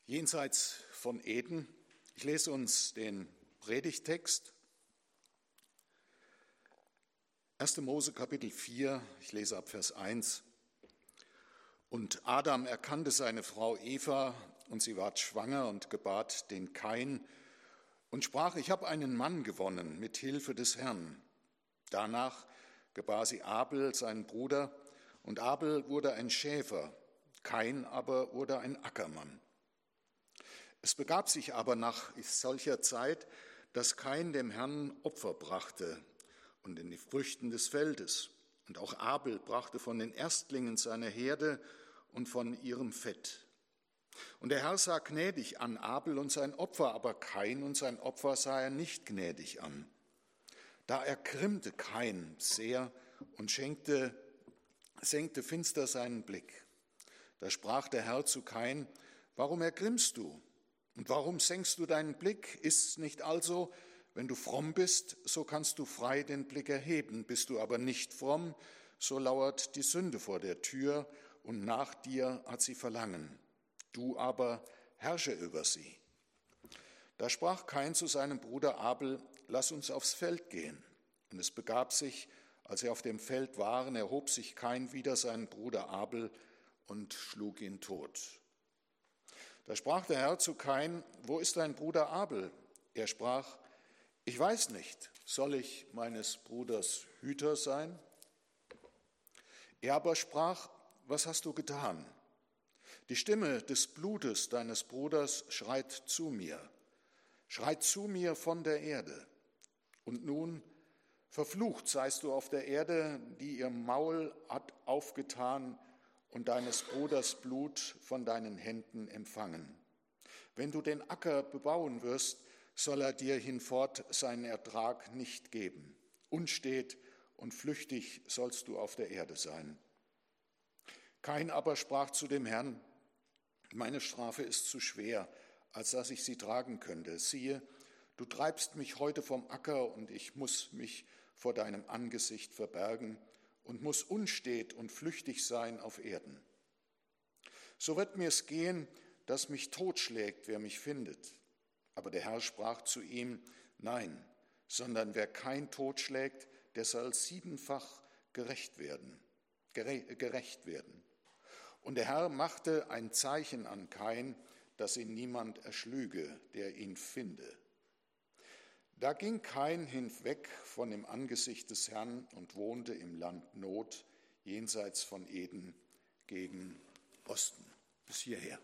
Jenseits von Eden. Ich lese uns den Predigttext. 1. Mose Kapitel 4, ich lese ab Vers 1. Und Adam erkannte seine Frau Eva, und sie ward schwanger und gebar den Kain und sprach: Ich habe einen Mann gewonnen mit Hilfe des Herrn. Danach gebar sie Abel, seinen Bruder, und Abel wurde ein Schäfer, Kain aber wurde ein Ackermann. Es begab sich aber nach solcher Zeit, dass Kain dem Herrn Opfer brachte und in die Früchten des Feldes. Und auch Abel brachte von den Erstlingen seiner Herde und von ihrem Fett. Und der Herr sah gnädig an Abel und sein Opfer, aber Kain und sein Opfer sah er nicht gnädig an. Da ergrimmte Kain sehr und senkte finster seinen Blick. Da sprach der Herr zu Kain: Warum ergrimmst du? Und warum senkst du deinen Blick? Ist's nicht also, wenn du fromm bist, so kannst du frei den Blick erheben. Bist du aber nicht fromm, so lauert die Sünde vor der Tür, und nach dir hat sie Verlangen. Du aber herrsche über sie. Da sprach Kain zu seinem Bruder Abel: Lass uns aufs Feld gehen. Und es begab sich, als sie auf dem Feld waren, erhob sich Kain wider seinen Bruder Abel und schlug ihn tot. Da sprach der Herr zu Kain: Wo ist dein Bruder Abel? Er sprach: Ich weiß nicht, soll ich meines Bruders Hüter sein? Er aber sprach: Was hast du getan? Die Stimme des Blutes deines Bruders schreit zu mir von der Erde. Und nun, verflucht seist du auf der Erde, die ihr Maul hat aufgetan und deines Bruders Blut von deinen Händen empfangen. Wenn du den Acker bebauen wirst, soll er dir hinfort seinen Ertrag nicht geben. Unstet und flüchtig sollst du auf der Erde sein. Kain aber sprach zu dem Herrn: Meine Strafe ist zu schwer, als dass ich sie tragen könnte. Siehe, du treibst mich heute vom Acker, und ich muss mich vor deinem Angesicht verbergen und muss unstet und flüchtig sein auf Erden. So wird mir's gehen, dass mich totschlägt, wer mich findet. Aber der Herr sprach zu ihm: Nein, sondern wer kein totschlägt, der soll 7-fach gerecht werden. Und der Herr machte ein Zeichen an Kain, dass ihn niemand erschlüge, der ihn finde. Da ging Kain hinweg von dem Angesicht des Herrn und wohnte im Land Not, jenseits von Eden, gegen Osten. Bis hierher.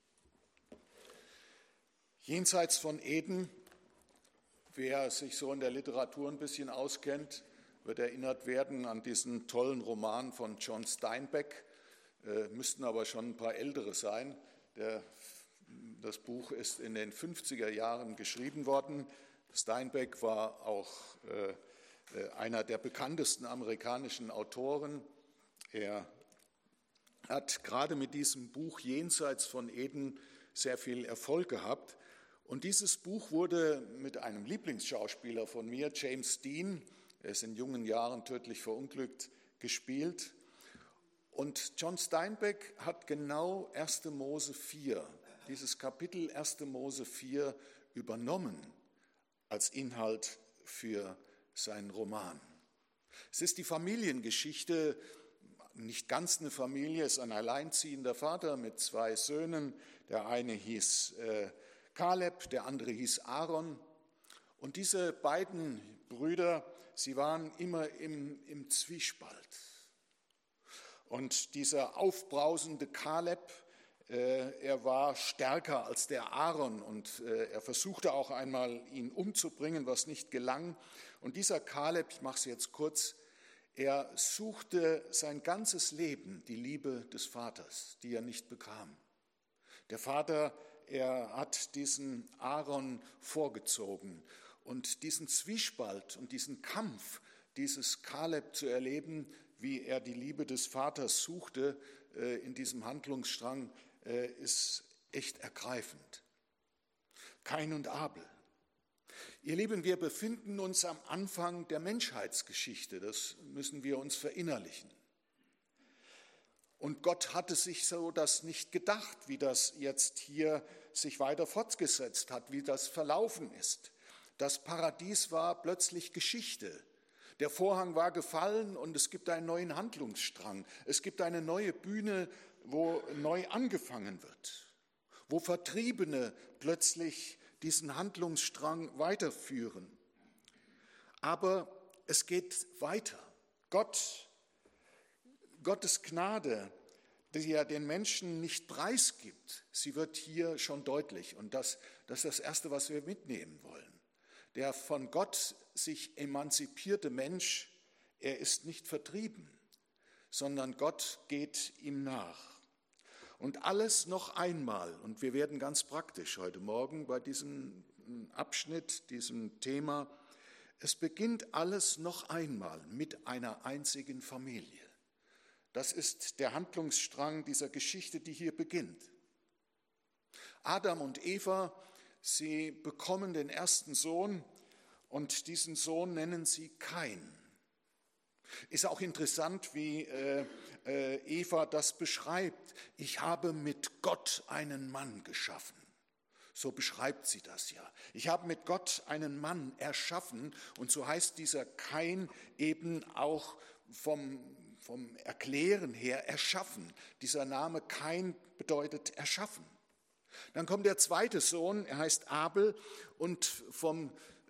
Jenseits von Eden, wer sich so in der Literatur ein bisschen auskennt, wird erinnert werden an diesen tollen Roman von John Steinbeck. Müssten aber schon ein paar ältere sein. Das Buch ist in den 50er Jahren geschrieben worden. Steinbeck war auch einer der bekanntesten amerikanischen Autoren. Er hat gerade mit diesem Buch Jenseits von Eden sehr viel Erfolg gehabt. Und dieses Buch wurde mit einem Lieblingsschauspieler von mir, James Dean, er ist in jungen Jahren tödlich verunglückt, gespielt. Und John Steinbeck hat genau 1. Mose 4, dieses Kapitel 1. Mose 4 übernommen als Inhalt für seinen Roman. Es ist die Familiengeschichte, nicht ganz eine Familie, es ist ein alleinziehender Vater mit 2 Söhnen. Der eine hieß Kaleb, der andere hieß Aaron. Und diese beiden Brüder, sie waren immer im Zwiespalt. Und dieser aufbrausende Kaleb, er war stärker als der Aaron und er versuchte auch einmal, ihn umzubringen, was nicht gelang. Und dieser Kaleb, ich mache es jetzt kurz, er suchte sein ganzes Leben die Liebe des Vaters, die er nicht bekam. Der Vater, er hat diesen Aaron vorgezogen. Und diesen Zwiespalt und diesen Kampf, dieses Kaleb zu erleben, wie er die Liebe des Vaters suchte in diesem Handlungsstrang, ist echt ergreifend. Kain und Abel. Ihr Lieben, wir befinden uns am Anfang der Menschheitsgeschichte, das müssen wir uns verinnerlichen. Und Gott hatte sich so das nicht gedacht, wie das jetzt hier sich weiter fortgesetzt hat, wie das verlaufen ist. Das Paradies war plötzlich Geschichte. Der Vorhang war gefallen und es gibt einen neuen Handlungsstrang. Es gibt eine neue Bühne, wo neu angefangen wird, wo Vertriebene plötzlich diesen Handlungsstrang weiterführen. Aber es geht weiter. Gottes Gnade, die er den Menschen nicht preisgibt, sie wird hier schon deutlich. Und das ist das Erste, was wir mitnehmen wollen. Der von Gott sich emanzipierte Mensch, er ist nicht vertrieben, sondern Gott geht ihm nach. Und alles noch einmal, und wir werden ganz praktisch heute Morgen bei diesem Abschnitt, diesem Thema, es beginnt alles noch einmal mit einer einzigen Familie. Das ist der Handlungsstrang dieser Geschichte, die hier beginnt. Adam und Eva, sie bekommen den ersten Sohn und diesen Sohn nennen sie Kain. Ist auch interessant, wie Eva das beschreibt. Ich habe mit Gott einen Mann geschaffen. So beschreibt sie das ja. Ich habe mit Gott einen Mann erschaffen und so heißt dieser Kain eben auch vom Erklären her erschaffen. Dieser Name Kain bedeutet erschaffen. Dann kommt der zweite Sohn, er heißt Abel und vom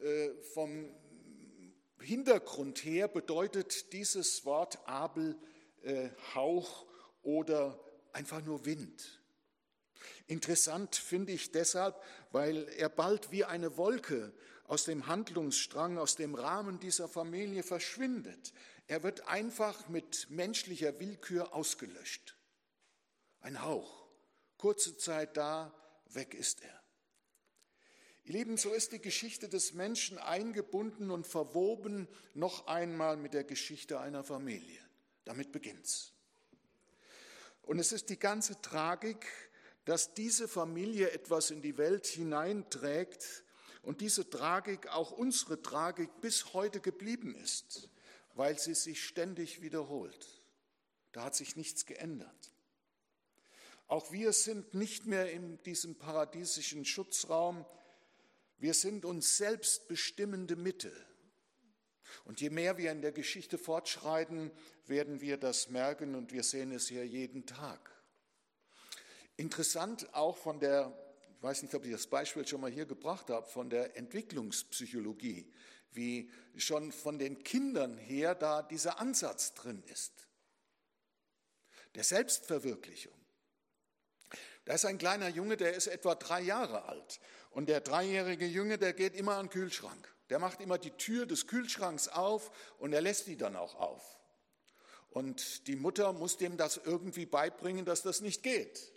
Hintergrund her bedeutet dieses Wort Abel Hauch oder einfach nur Wind. Interessant finde ich deshalb, weil er bald wie eine Wolke aus dem Handlungsstrang, aus dem Rahmen dieser Familie verschwindet. Er wird einfach mit menschlicher Willkür ausgelöscht. Ein Hauch, kurze Zeit da, weg ist er. Ihr Lieben, so ist die Geschichte des Menschen eingebunden und verwoben noch einmal mit der Geschichte einer Familie. Damit beginnt's. Und es ist die ganze Tragik, dass diese Familie etwas in die Welt hineinträgt und diese Tragik auch unsere Tragik bis heute geblieben ist, weil sie sich ständig wiederholt. Da hat sich nichts geändert. Auch wir sind nicht mehr in diesem paradiesischen Schutzraum. Wir sind uns selbst bestimmende Mitte. Und je mehr wir in der Geschichte fortschreiten, werden wir das merken und wir sehen es ja jeden Tag. Interessant auch von der, ich weiß nicht, ob ich das Beispiel schon mal hier gebracht habe, von der Entwicklungspsychologie, wie schon von den Kindern her da dieser Ansatz drin ist, der Selbstverwirklichung. Da ist ein kleiner Junge, der ist etwa 3 Jahre alt und der 3-jährige Junge, der geht immer an den Kühlschrank. Der macht immer die Tür des Kühlschranks auf und er lässt die dann auch auf. Und die Mutter muss dem das irgendwie beibringen, dass das nicht geht.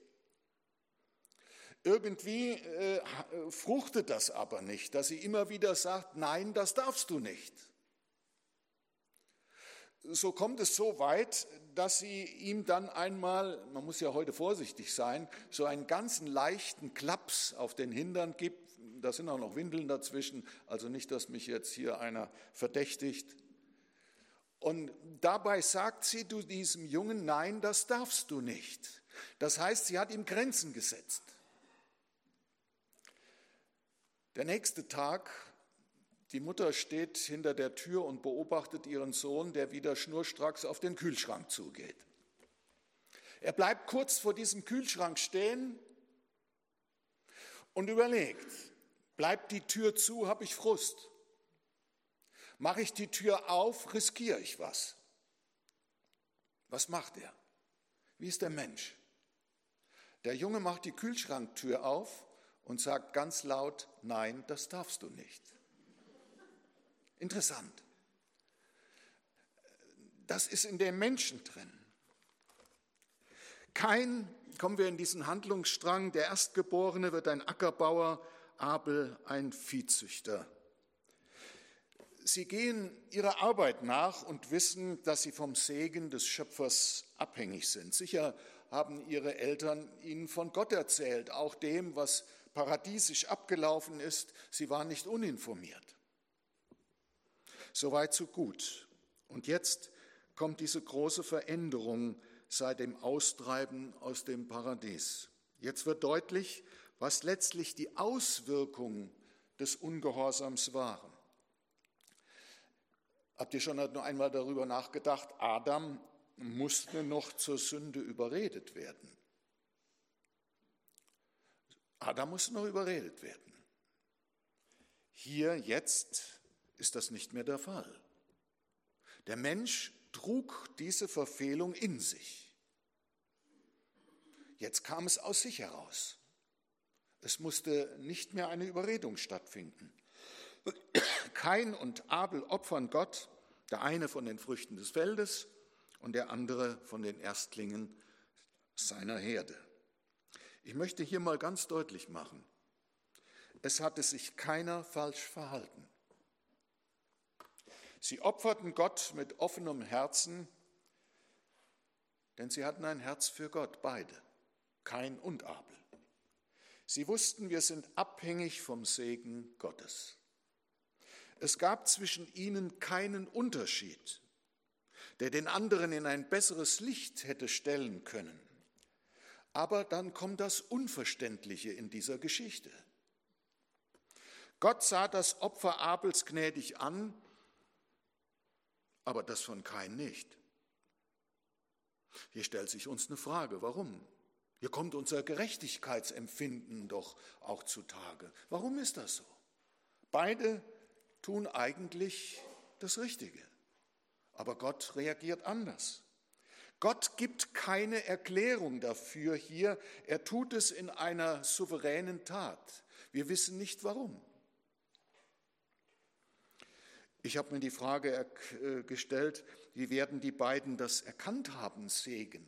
Irgendwie fruchtet das aber nicht, dass sie immer wieder sagt, nein, das darfst du nicht. So kommt es so weit, dass sie ihm dann einmal, man muss ja heute vorsichtig sein, so einen ganzen leichten Klaps auf den Hintern gibt. Da sind auch noch Windeln dazwischen, also nicht, dass mich jetzt hier einer verdächtigt. Und dabei sagt sie zu diesem Jungen, nein, das darfst du nicht. Das heißt, sie hat ihm Grenzen gesetzt. Der nächste Tag, die Mutter steht hinter der Tür und beobachtet ihren Sohn, der wieder schnurstracks auf den Kühlschrank zugeht. Er bleibt kurz vor diesem Kühlschrank stehen und überlegt, bleibt die Tür zu, habe ich Frust. Mache ich die Tür auf, riskiere ich was. Was macht er? Wie ist der Mensch? Der Junge macht die Kühlschranktür auf und sagt ganz laut, nein, das darfst du nicht. Interessant. Das ist in dem Menschen drin. Kain, kommen wir in diesen Handlungsstrang, der Erstgeborene wird ein Ackerbauer, Abel ein Viehzüchter. Sie gehen ihrer Arbeit nach und wissen, dass sie vom Segen des Schöpfers abhängig sind. Sicher haben ihre Eltern ihnen von Gott erzählt, auch dem, was paradiesisch abgelaufen ist. Sie waren nicht uninformiert. Soweit, so gut. Und jetzt kommt diese große Veränderung seit dem Austreiben aus dem Paradies. Jetzt wird deutlich, was letztlich die Auswirkungen des Ungehorsams waren. Habt ihr schon einmal darüber nachgedacht, Adam musste noch zur Sünde überredet werden. Adam musste noch überredet werden. Hier jetzt ist das nicht mehr der Fall. Der Mensch trug diese Verfehlung in sich. Jetzt kam es aus sich heraus. Es musste nicht mehr eine Überredung stattfinden. Kain und Abel opfern Gott, der eine von den Früchten des Feldes und der andere von den Erstlingen seiner Herde. Ich möchte hier mal ganz deutlich machen, es hatte sich keiner falsch verhalten. Sie opferten Gott mit offenem Herzen, denn sie hatten ein Herz für Gott, beide, Kain und Abel. Sie wussten, wir sind abhängig vom Segen Gottes. Es gab zwischen ihnen keinen Unterschied, der den anderen in ein besseres Licht hätte stellen können. Aber dann kommt das Unverständliche in dieser Geschichte. Gott sah das Opfer Abels gnädig an, aber das von Kain nicht. Hier stellt sich uns eine Frage, warum? Hier kommt unser Gerechtigkeitsempfinden doch auch zutage. Warum ist das so? Beide tun eigentlich das Richtige, aber Gott reagiert anders. Gott gibt keine Erklärung dafür hier, er tut es in einer souveränen Tat. Wir wissen nicht warum. Ich habe mir die Frage gestellt, wie werden die beiden das erkannt haben, Segen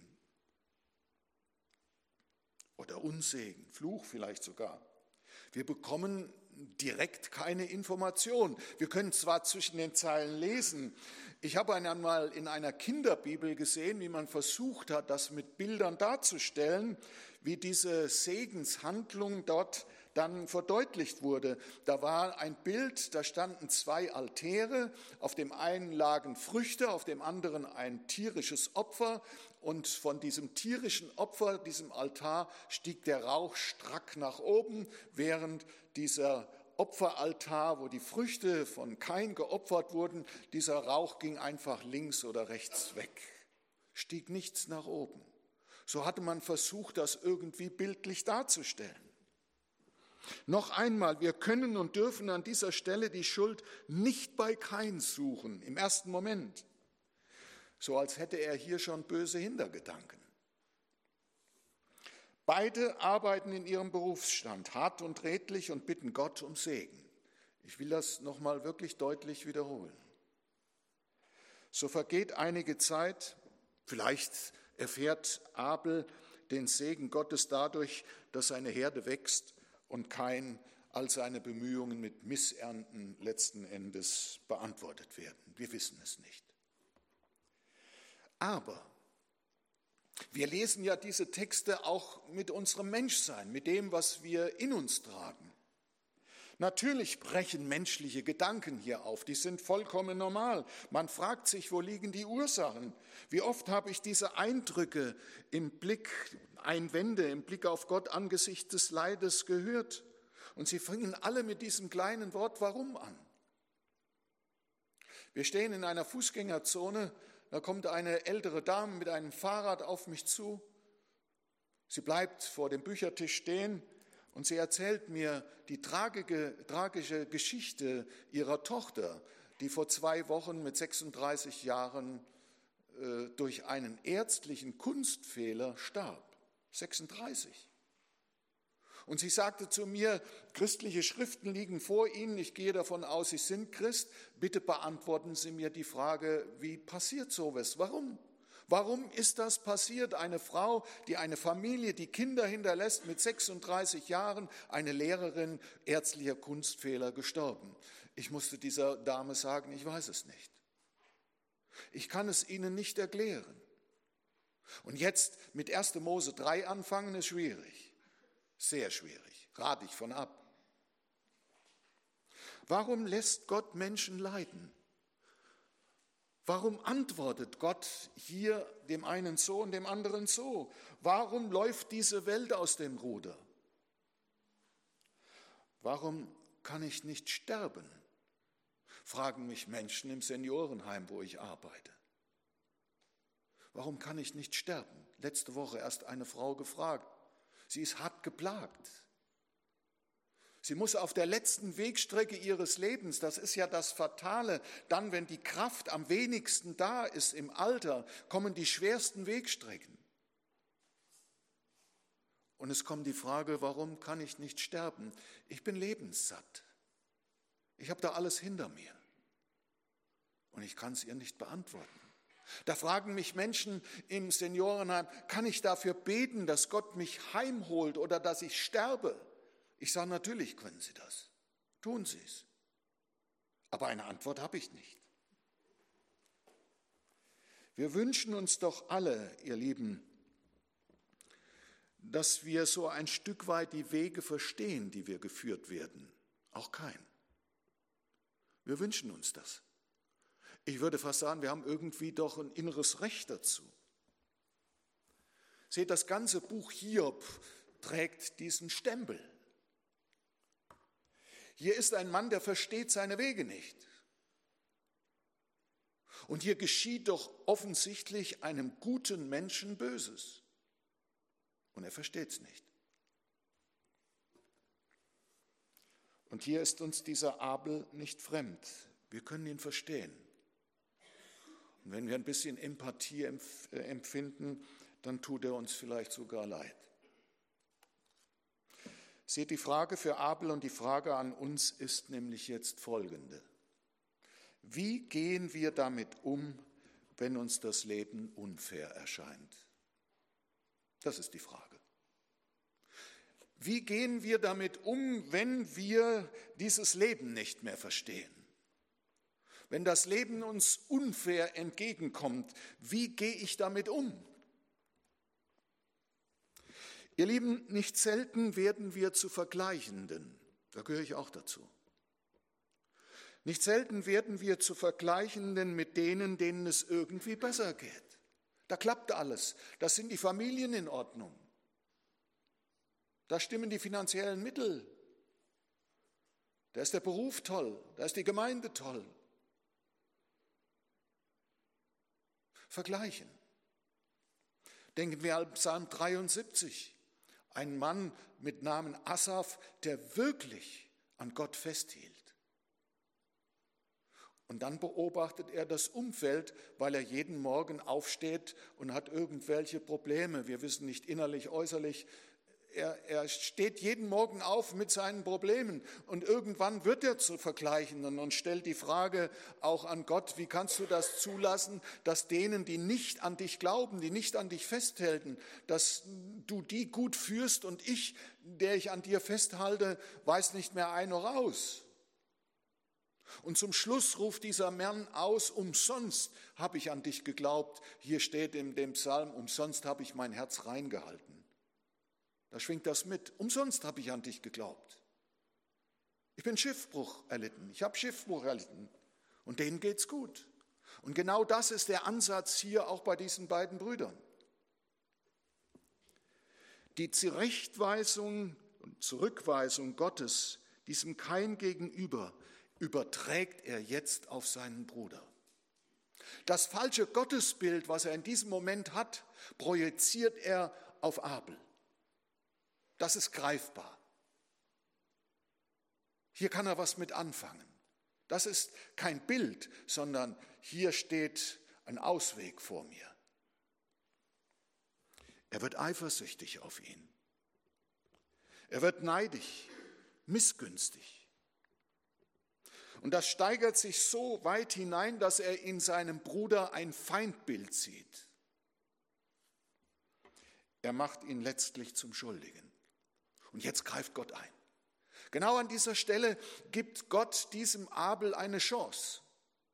oder Unsegen, Fluch vielleicht sogar. Wir bekommen direkt keine Information. Wir können zwar zwischen den Zeilen lesen. Ich habe einmal in einer Kinderbibel gesehen, wie man versucht hat, das mit Bildern darzustellen, wie diese Segenshandlung dort dann verdeutlicht wurde. Da war ein Bild, da standen 2 Altäre, auf dem einen lagen Früchte, auf dem anderen ein tierisches Opfer und von diesem tierischen Opfer, diesem Altar, stieg der Rauch strack nach oben, während dieser Opferaltar, wo die Früchte von Kain geopfert wurden, dieser Rauch ging einfach links oder rechts weg, stieg nichts nach oben. So hatte man versucht, das irgendwie bildlich darzustellen. Noch einmal, wir können und dürfen an dieser Stelle die Schuld nicht bei Kain suchen, im ersten Moment, so als hätte er hier schon böse Hintergedanken. Beide arbeiten in ihrem Berufsstand, hart und redlich und bitten Gott um Segen. Ich will das nochmal wirklich deutlich wiederholen. So vergeht einige Zeit, vielleicht erfährt Abel den Segen Gottes dadurch, dass seine Herde wächst und Kain all seine Bemühungen mit Missernten letzten Endes beantwortet werden. Wir wissen es nicht. Aber wir lesen ja diese Texte auch mit unserem Menschsein, mit dem, was wir in uns tragen. Natürlich brechen menschliche Gedanken hier auf, die sind vollkommen normal. Man fragt sich, wo liegen die Ursachen? Wie oft habe ich diese Eindrücke im Blick, Einwände im Blick auf Gott angesichts des Leides gehört? Und sie fangen alle mit diesem kleinen Wort Warum an. Wir stehen in einer Fußgängerzone, da kommt eine ältere Dame mit einem Fahrrad auf mich zu. Sie bleibt vor dem Büchertisch stehen und sie erzählt mir die tragische Geschichte ihrer Tochter, die vor 2 Wochen mit 36 Jahren durch einen ärztlichen Kunstfehler starb. 36. Und sie sagte zu mir, christliche Schriften liegen vor Ihnen, ich gehe davon aus, Sie sind Christ. Bitte beantworten Sie mir die Frage, wie passiert sowas? Warum? Warum ist das passiert? Eine Frau, die eine Familie, die Kinder hinterlässt, mit 36 Jahren, eine Lehrerin, ärztlicher Kunstfehler, gestorben. Ich musste dieser Dame sagen, ich weiß es nicht. Ich kann es Ihnen nicht erklären. Und jetzt mit 1. Mose 3 anfangen, ist schwierig. Sehr schwierig, rate ich von ab. Warum lässt Gott Menschen leiden? Warum antwortet Gott hier dem einen so und dem anderen so? Warum läuft diese Welt aus dem Ruder? Warum kann ich nicht sterben? Fragen mich Menschen im Seniorenheim, wo ich arbeite. Warum kann ich nicht sterben? Letzte Woche erst eine Frau gefragt. Sie ist hart geplagt. Sie muss auf der letzten Wegstrecke ihres Lebens, das ist ja das Fatale, dann, wenn die Kraft am wenigsten da ist im Alter, kommen die schwersten Wegstrecken. Und es kommt die Frage, warum kann ich nicht sterben? Ich bin lebenssatt. Ich habe da alles hinter mir. Und ich kann es ihr nicht beantworten. Da fragen mich Menschen im Seniorenheim, kann ich dafür beten, dass Gott mich heimholt oder dass ich sterbe? Ich sage, natürlich können Sie das. Tun Sie es. Aber eine Antwort habe ich nicht. Wir wünschen uns doch alle, ihr Lieben, dass wir so ein Stück weit die Wege verstehen, die wir geführt werden. Auch kein. Wir wünschen uns das. Ich würde fast sagen, wir haben irgendwie doch ein inneres Recht dazu. Seht, das ganze Buch Hiob trägt diesen Stempel. Hier ist ein Mann, der versteht seine Wege nicht. Und hier geschieht doch offensichtlich einem guten Menschen Böses. Und er versteht es nicht. Und hier ist uns dieser Abel nicht fremd. Wir können ihn verstehen. Und wenn wir ein bisschen Empathie empfinden, dann tut er uns vielleicht sogar leid. Seht, die Frage für Abel und die Frage an uns ist nämlich jetzt folgende. Wie gehen wir damit um, wenn uns das Leben unfair erscheint? Das ist die Frage. Wie gehen wir damit um, wenn wir dieses Leben nicht mehr verstehen? Wenn das Leben uns unfair entgegenkommt, wie gehe ich damit um? Ihr Lieben, nicht selten werden wir zu Vergleichenden. Da gehöre ich auch dazu. Nicht selten werden wir zu Vergleichenden mit denen, denen es irgendwie besser geht. Da klappt alles. Da sind die Familien in Ordnung. Da stimmen die finanziellen Mittel. Da ist der Beruf toll. Da ist die Gemeinde toll. Vergleichen. Denken wir an Psalm 73. Ein Mann mit Namen Asaf, der wirklich an Gott festhielt. Und dann beobachtet er das Umfeld, weil er jeden Morgen aufsteht und hat irgendwelche Probleme. Wir wissen nicht innerlich, äußerlich. Er steht jeden Morgen auf mit seinen Problemen und irgendwann wird er zu Vergleichenden und stellt die Frage auch an Gott, wie kannst du das zulassen, dass denen, die nicht an dich glauben, die nicht an dich festhalten, dass du die gut führst und ich, der ich an dir festhalte, weiß nicht mehr ein noch aus. Und zum Schluss ruft dieser Mann aus, umsonst habe ich an dich geglaubt. Hier steht in dem Psalm, umsonst habe ich mein Herz reingehalten. Da schwingt das mit. Umsonst habe ich an dich geglaubt. Ich bin Schiffbruch erlitten. Ich habe Schiffbruch erlitten. Und denen geht's gut. Und genau das ist der Ansatz hier auch bei diesen beiden Brüdern. Die Zurechtweisung und Zurückweisung Gottes diesem Kain gegenüber überträgt er jetzt auf seinen Bruder. Das falsche Gottesbild, was er in diesem Moment hat, projiziert er auf Abel. Das ist greifbar. Hier kann er was mit anfangen. Das ist kein Bild, sondern hier steht ein Ausweg vor mir. Er wird eifersüchtig auf ihn. Er wird neidisch, missgünstig. Und das steigert sich so weit hinein, dass er in seinem Bruder ein Feindbild sieht. Er macht ihn letztlich zum Schuldigen. Und jetzt greift Gott ein. Genau an dieser Stelle gibt Gott diesem Abel eine Chance.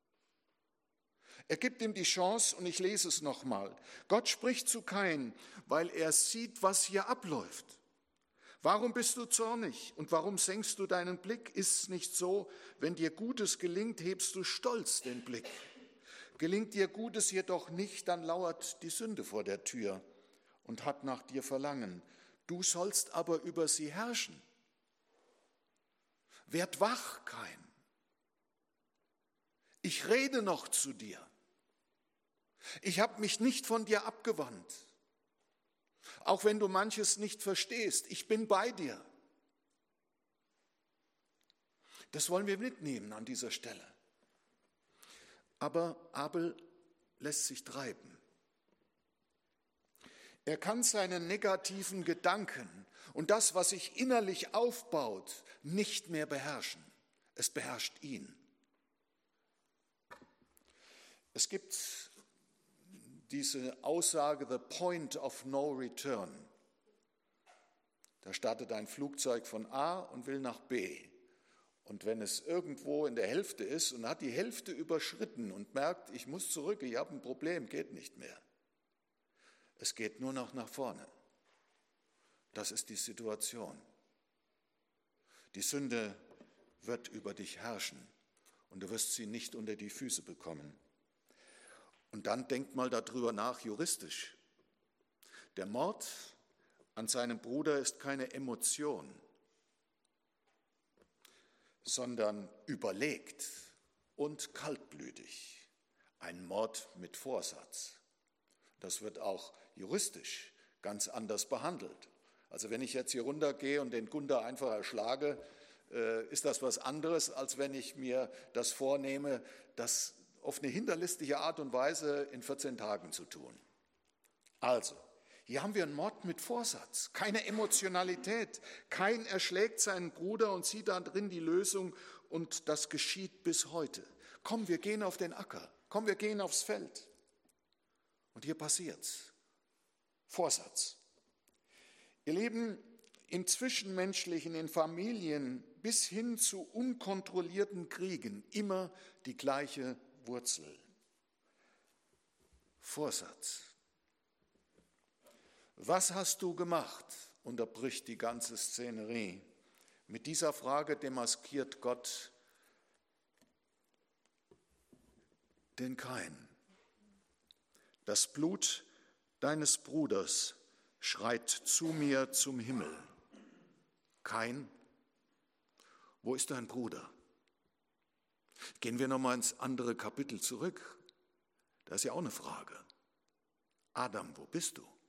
Er gibt ihm die Chance, und ich lese es nochmal. Gott spricht zu Kain, weil er sieht, was hier abläuft. Warum bist du zornig und warum senkst du deinen Blick? Ist es nicht so, wenn dir Gutes gelingt, hebst du stolz den Blick? Gelingt dir Gutes jedoch nicht, dann lauert die Sünde vor der Tür und hat nach dir Verlangen. Du sollst aber über sie herrschen. Werd wach, Kain. Ich rede noch zu dir. Ich habe mich nicht von dir abgewandt. Auch wenn du manches nicht verstehst, ich bin bei dir. Das wollen wir mitnehmen an dieser Stelle. Aber Abel lässt sich treiben. Er kann seine negativen Gedanken und das, was sich innerlich aufbaut, nicht mehr beherrschen. Es beherrscht ihn. Es gibt diese Aussage, the point of no return. Da startet ein Flugzeug von A und will nach B. Und wenn es irgendwo in der Hälfte ist und hat die Hälfte überschritten und merkt, ich muss zurück, ich habe ein Problem, geht nicht mehr. Es geht nur noch nach vorne. Das ist die Situation. Die Sünde wird über dich herrschen und du wirst sie nicht unter die Füße bekommen. Und dann denk mal darüber nach, juristisch. Der Mord an seinem Bruder ist keine Emotion, sondern überlegt und kaltblütig. Ein Mord mit Vorsatz. Das wird auch juristisch ganz anders behandelt. Also wenn ich jetzt hier runtergehe und den Gunder einfach erschlage, ist das was anderes, als wenn ich mir das vornehme, das auf eine hinterlistige Art und Weise in 14 Tagen zu tun. Also, hier haben wir einen Mord mit Vorsatz, keine Emotionalität. Kain erschlägt seinen Bruder und sieht da drin die Lösung und das geschieht bis heute. Komm, wir gehen auf den Acker, komm, wir gehen aufs Feld. Und hier passiert's. Vorsatz. Ihr Lieben, im Zwischenmenschlichen, in Familien bis hin zu unkontrollierten Kriegen immer die gleiche Wurzel. Vorsatz. Was hast du gemacht? Unterbricht die ganze Szenerie. Mit dieser Frage demaskiert Gott den Kain. Das Blut deines Bruders schreit zu mir zum Himmel. Kain, wo ist dein Bruder? Gehen wir nochmal ins andere Kapitel zurück. Da ist ja auch eine Frage. Adam, wo bist du?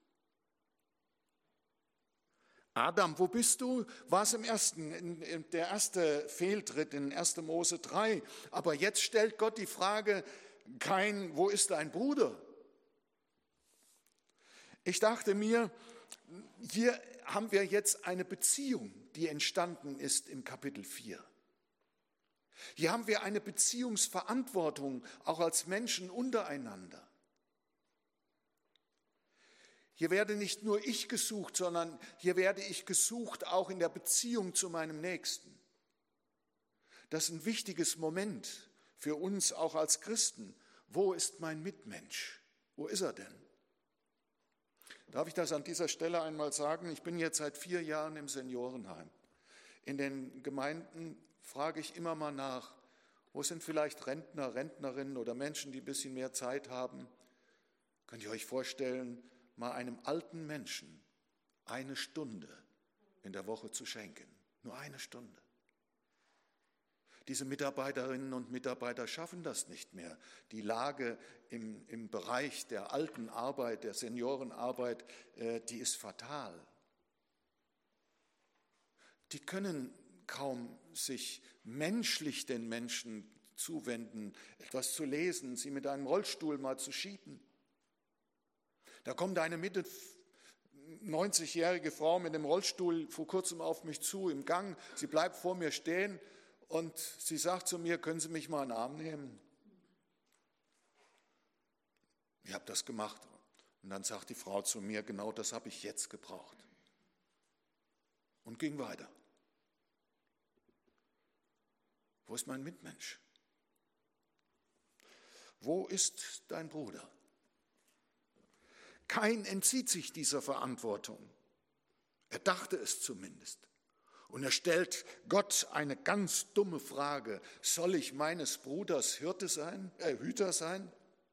Adam, wo bist du? War es der erste Fehltritt in 1. Mose 3. Aber jetzt stellt Gott die Frage, Kain, wo ist dein Bruder? Ich dachte mir, hier haben wir jetzt eine Beziehung, die entstanden ist im Kapitel 4. Hier haben wir eine Beziehungsverantwortung, auch als Menschen untereinander. Hier werde nicht nur ich gesucht, sondern hier werde ich gesucht auch in der Beziehung zu meinem Nächsten. Das ist ein wichtiges Moment für uns auch als Christen. Wo ist mein Mitmensch? Wo ist er denn? Darf ich das an dieser Stelle einmal sagen? Ich bin jetzt seit 4 Jahren im Seniorenheim. In den Gemeinden frage ich immer mal nach, wo sind vielleicht Rentner, Rentnerinnen oder Menschen, die ein bisschen mehr Zeit haben? Könnt ihr euch vorstellen, mal einem alten Menschen 1 Stunde in der Woche zu schenken? Nur 1 Stunde. Diese Mitarbeiterinnen und Mitarbeiter schaffen das nicht mehr. Die Lage im Bereich der alten Arbeit, der Seniorenarbeit, die ist fatal. Die können kaum sich menschlich den Menschen zuwenden, etwas zu lesen, sie mit einem Rollstuhl mal zu schieben. Da kommt eine Mitte 90-jährige Frau mit dem Rollstuhl vor kurzem auf mich zu im Gang. Sie bleibt vor mir stehen und sie sagt zu mir, können Sie mich mal in den Arm nehmen? Ich habe das gemacht. Und dann sagt die Frau zu mir, genau das habe ich jetzt gebraucht. Und ging weiter. Wo ist mein Mitmensch? Wo ist dein Bruder? Kain entzieht sich dieser Verantwortung. Er dachte es zumindest. Und er stellt Gott eine ganz dumme Frage. Soll ich meines Bruders Hüter sein?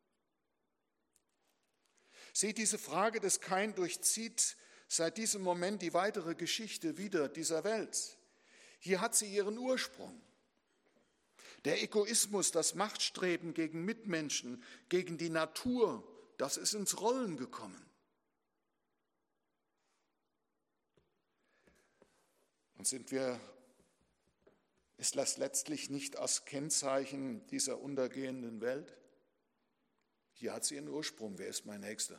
Seht, diese Frage des Kain durchzieht seit diesem Moment die weitere Geschichte wieder dieser Welt. Hier hat sie ihren Ursprung. Der Egoismus, das Machtstreben gegen Mitmenschen, gegen die Natur, das ist ins Rollen gekommen. Und ist das letztlich nicht als Kennzeichen dieser untergehenden Welt? Hier hat sie ihren Ursprung. Wer ist mein Nächster?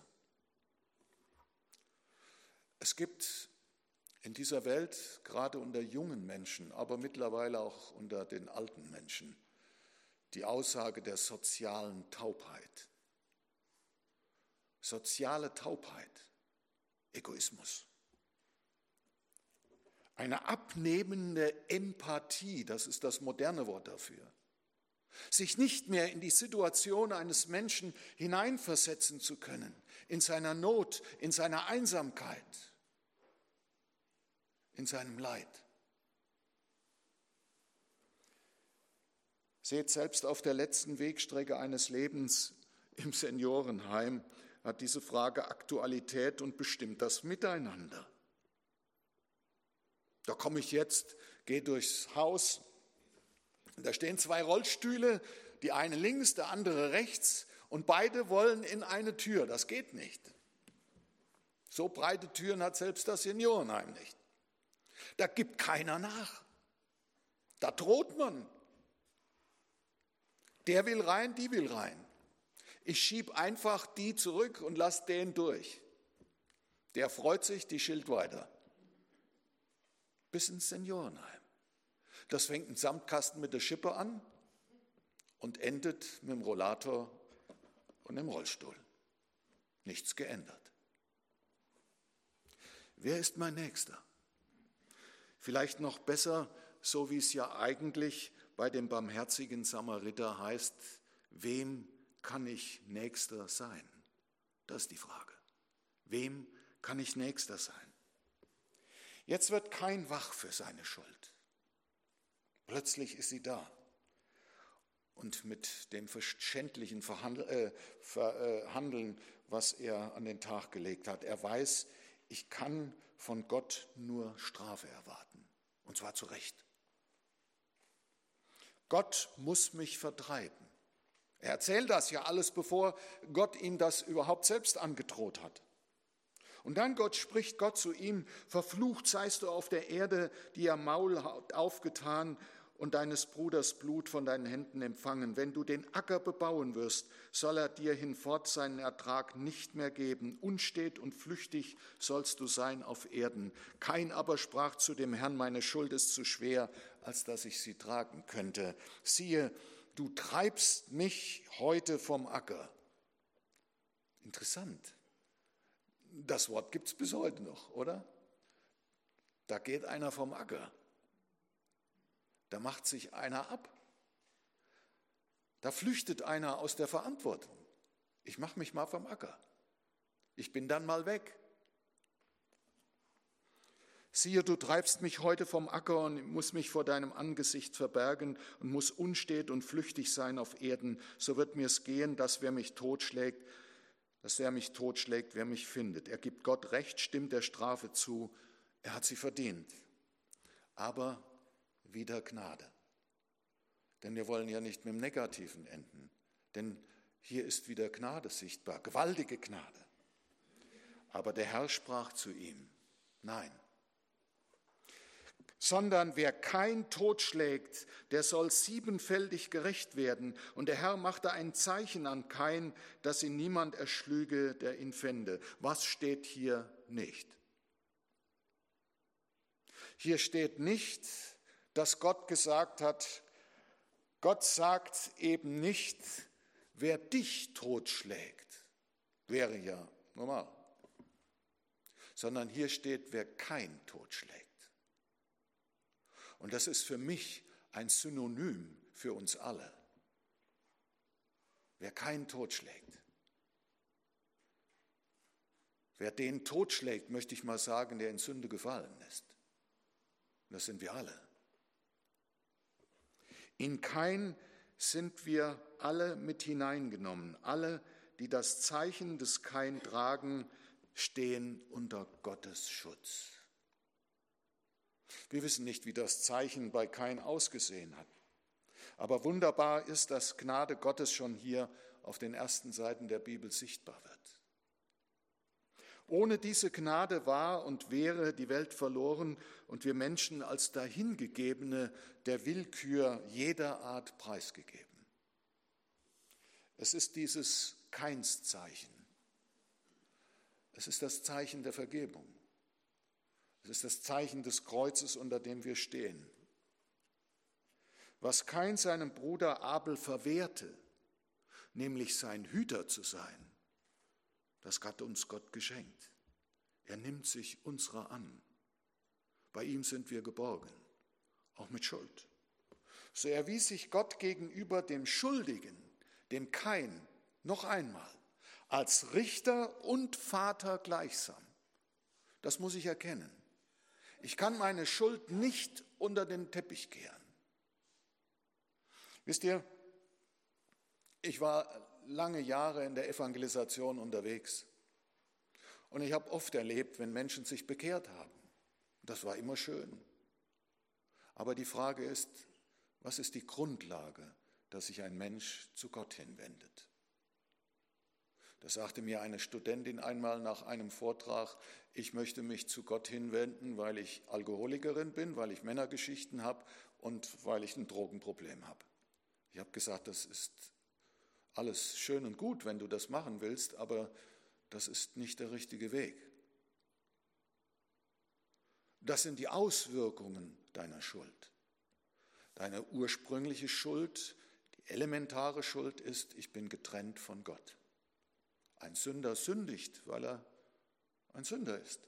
Es gibt in dieser Welt, gerade unter jungen Menschen, aber mittlerweile auch unter den alten Menschen, die Aussage der sozialen Taubheit. Soziale Taubheit, Egoismus. Eine abnehmende Empathie, das ist das moderne Wort dafür. Sich nicht mehr in die Situation eines Menschen hineinversetzen zu können, in seiner Not, in seiner Einsamkeit, in seinem Leid. Seht, selbst auf der letzten Wegstrecke eines Lebens im Seniorenheim hat diese Frage Aktualität und bestimmt das Miteinander. Da komme ich jetzt, gehe durchs Haus, da stehen 2 Rollstühle, die eine links, der andere rechts, und beide wollen in eine Tür. Das geht nicht. So breite Türen hat selbst das Seniorenheim nicht. Da gibt keiner nach. Da droht man. Der will rein, die will rein. Ich schiebe einfach die zurück und lasse den durch. Der freut sich, die schilt weiter. Bis ins Seniorenheim. Das fängt im Samtkasten mit der Schippe an und endet mit dem Rollator und dem Rollstuhl. Nichts geändert. Wer ist mein Nächster? Vielleicht noch besser, so wie es ja eigentlich bei dem barmherzigen Samariter heißt, wem kann ich Nächster sein? Das ist die Frage. Wem kann ich Nächster sein? Jetzt wird Kain wach für seine Schuld. Plötzlich ist sie da. Und mit dem verständlichen Handeln, was er an den Tag gelegt hat. Er weiß, ich kann von Gott nur Strafe erwarten. Und zwar zu Recht. Gott muss mich vertreiben. Er erzählt das ja alles, bevor Gott ihm das überhaupt selbst angedroht hat. Und dann spricht Gott zu ihm, verflucht seist du auf der Erde, die ihr Maul aufgetan und deines Bruders Blut von deinen Händen empfangen. Wenn du den Acker bebauen wirst, soll er dir hinfort seinen Ertrag nicht mehr geben. Unstet und flüchtig sollst du sein auf Erden. Kain aber sprach zu dem Herrn, meine Schuld ist zu schwer, als dass ich sie tragen könnte. Siehe, du treibst mich heute vom Acker. Interessant. Das Wort gibt es bis heute noch, oder? Da geht einer vom Acker. Da macht sich einer ab. Da flüchtet einer aus der Verantwortung. Ich mache mich mal vom Acker. Ich bin dann mal weg. Siehe, du treibst mich heute vom Acker und muss mich vor deinem Angesicht verbergen und muss unstet und flüchtig sein auf Erden. So wird mir es gehen, dass wer mich totschlägt, wer mich findet. Er gibt Gott Recht, stimmt der Strafe zu. Er hat sie verdient. Aber wieder Gnade. Denn wir wollen ja nicht mit dem Negativen enden. Denn hier ist wieder Gnade sichtbar, gewaltige Gnade. Aber der Herr sprach zu ihm, nein. Sondern wer kein totschlägt, der soll 7-fältig gerecht werden. Und der Herr machte ein Zeichen an Kain, dass ihn niemand erschlüge, der ihn fände. Was steht hier nicht? Hier steht nicht, dass Gott gesagt hat, Gott sagt eben nicht, wer dich totschlägt, wäre ja normal. Sondern hier steht, wer kein totschlägt. Und das ist für mich ein Synonym für uns alle. Wer keinen totschlägt. Wer den totschlägt, möchte ich mal sagen, der in Sünde gefallen ist. Und das sind wir alle. In Kain sind wir alle mit hineingenommen, alle, die das Zeichen des Kain tragen, stehen unter Gottes Schutz. Wir wissen nicht, wie das Zeichen bei Kain ausgesehen hat. Aber wunderbar ist, dass Gnade Gottes schon hier auf den ersten Seiten der Bibel sichtbar wird. Ohne diese Gnade war und wäre die Welt verloren und wir Menschen als Dahingegebene der Willkür jeder Art preisgegeben. Es ist dieses Kainszeichen. Es ist das Zeichen der Vergebung. Es ist das Zeichen des Kreuzes, unter dem wir stehen. Was Kain seinem Bruder Abel verwehrte, nämlich sein Hüter zu sein, das hat uns Gott geschenkt. Er nimmt sich unserer an. Bei ihm sind wir geborgen, auch mit Schuld. So erwies sich Gott gegenüber dem Schuldigen, dem Kain, noch einmal, als Richter und Vater gleichsam. Das muss ich erkennen. Ich kann meine Schuld nicht unter den Teppich kehren. Wisst ihr, ich war lange Jahre in der Evangelisation unterwegs und ich habe oft erlebt, wenn Menschen sich bekehrt haben. Das war immer schön. Aber die Frage ist, was ist die Grundlage, dass sich ein Mensch zu Gott hinwendet? Das sagte mir eine Studentin einmal nach einem Vortrag, ich möchte mich zu Gott hinwenden, weil ich Alkoholikerin bin, weil ich Männergeschichten habe und weil ich ein Drogenproblem habe. Ich habe gesagt, das ist alles schön und gut, wenn du das machen willst, aber das ist nicht der richtige Weg. Das sind die Auswirkungen deiner Schuld. Deine ursprüngliche Schuld, die elementare Schuld ist, ich bin getrennt von Gott. Ein Sünder sündigt, weil er ein Sünder ist.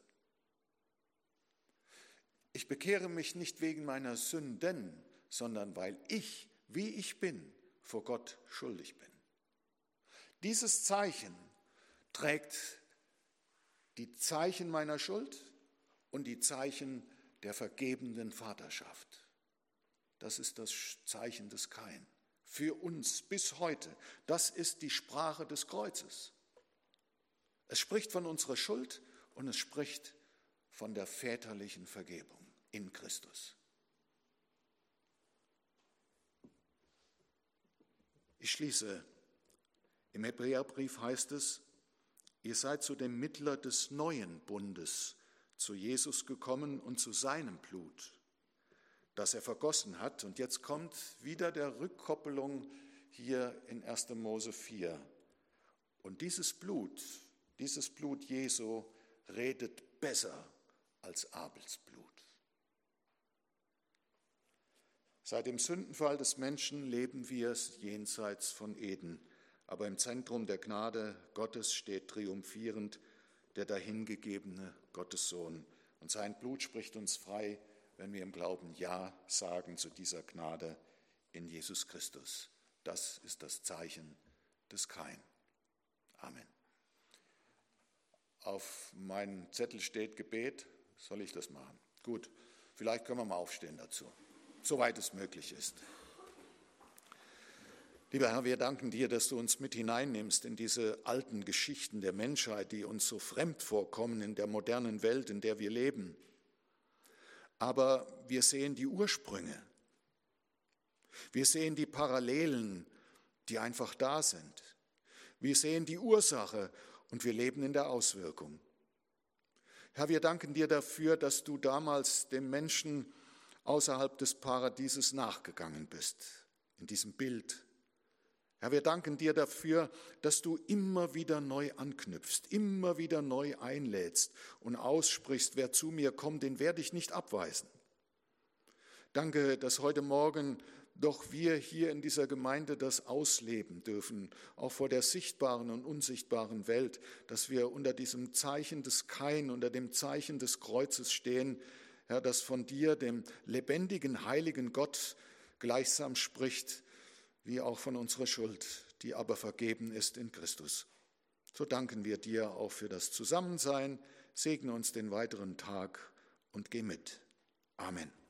Ich bekehre mich nicht wegen meiner Sünden, sondern weil ich, wie ich bin, vor Gott schuldig bin. Dieses Zeichen trägt die Zeichen meiner Schuld und die Zeichen der vergebenden Vaterschaft. Das ist das Zeichen des Kain. Für uns bis heute. Das ist die Sprache des Kreuzes. Es spricht von unserer Schuld und es spricht von der väterlichen Vergebung in Christus. Ich schließe. Im Hebräerbrief heißt es, ihr seid zu dem Mittler des neuen Bundes, zu Jesus gekommen und zu seinem Blut, das er vergossen hat. Und jetzt kommt wieder der Rückkoppelung hier in 1. Mose 4. Und dieses Blut Jesu redet besser als Abels Blut. Seit dem Sündenfall des Menschen leben wir jenseits von Eden. Aber im Zentrum der Gnade Gottes steht triumphierend der dahingegebene Gottessohn. Und sein Blut spricht uns frei, wenn wir im Glauben Ja sagen zu dieser Gnade in Jesus Christus. Das ist das Zeichen des Kain. Amen. Auf meinem Zettel steht Gebet. Soll ich das machen? Gut, vielleicht können wir mal aufstehen dazu, soweit es möglich ist. Lieber Herr, wir danken dir, dass du uns mit hineinnimmst in diese alten Geschichten der Menschheit, die uns so fremd vorkommen in der modernen Welt, in der wir leben. Aber wir sehen die Ursprünge. Wir sehen die Parallelen, die einfach da sind. Wir sehen die Ursache und wir leben in der Auswirkung. Herr, wir danken dir dafür, dass du damals dem Menschen außerhalb des Paradieses nachgegangen bist, in diesem Bild. Herr, wir danken dir dafür, dass du immer wieder neu anknüpfst, immer wieder neu einlädst und aussprichst, wer zu mir kommt, den werde ich nicht abweisen. Danke, dass heute Morgen doch wir hier in dieser Gemeinde das ausleben dürfen, auch vor der sichtbaren und unsichtbaren Welt, dass wir unter diesem Zeichen des Kain, unter dem Zeichen des Kreuzes stehen, Herr, das von dir, dem lebendigen, heiligen Gott, gleichsam spricht, wie auch von unserer Schuld, die aber vergeben ist in Christus. So danken wir dir auch für das Zusammensein, segne uns den weiteren Tag und geh mit. Amen.